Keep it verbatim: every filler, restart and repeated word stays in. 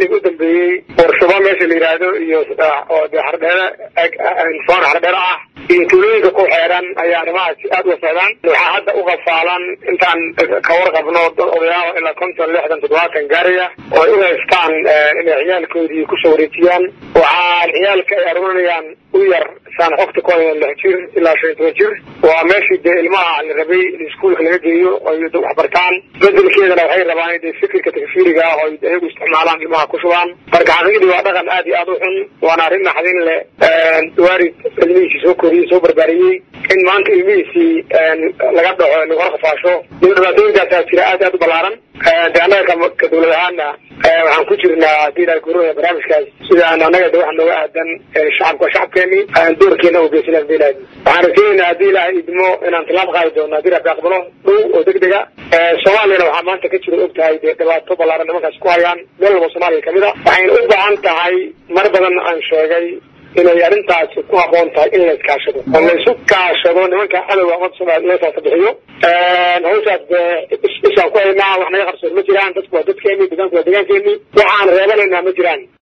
xilliga u dambeeyey qorshaha meesha la yiraahdo iyo oo xardheera infaan xardheera ah iyo tuulooyinka ku xeeran ayaa arrimahaas aad u socdaan waxaa hadda u qafaalan intaan ka warqabno odayaal ilaa konton lixdan toddobaatan gaaraya oo u haystaan inay ciyaalkoodii ku soo wareejiyaan waxaa ciyaalka ay aruurinayaan u yar saan xogta ku hayaan lix jir ilaa shan iyo toban jir waa meeshii dee ilmaha la rabay in iskuulka laga geeyo oo ay wax bartaan bedelkeedana waxay rabaan inay fikirka takfiiriga ah oo ay iyagu isticmaalaan ilmaha ku shubaan marka xaqiiqdii waa dhaqan aad iyo aad u xun waana arrin naxdin leh waarid ilmihiisii soo koriyey soo barbaariyey in maanta ilmihiisii laga dhaco lagu horqafaasho iyo dhibaatooyinkaasaa jira aad aad u ballaaran de annaga ka dawlad ahaana waxaan ku jirnaa haddii ilahay kuroya barnaamijkaas sida aan annaga de waxa nooga aadan shacabka shacabkeenii doorkeena u geysina hadii ilahay waxaan rajaynaynaa haddii ilaahay idmo inaan tallaab qaadi doono haddii rabbi aqbalo dhow oo degdega soomaaliyana waxaa maanta ka jira og tahay dee dhibaato ballaaran nimankaas ku hayaan meel walba soomaaliya kamid a waxayna u baahan tahay mar badan aan sheegay inay arrintaasi ku haboon tahay in la iskaashado oo la isu kaashado nimanka cadowga umada soomaaliya loo saasa bixiyo hawshaas isaan ku haynaa wax naga qarsoon ma jiraan dadku waa dadkeeni deegaanku waa deegaankeeni waxaan reebanaynaa ma jiraan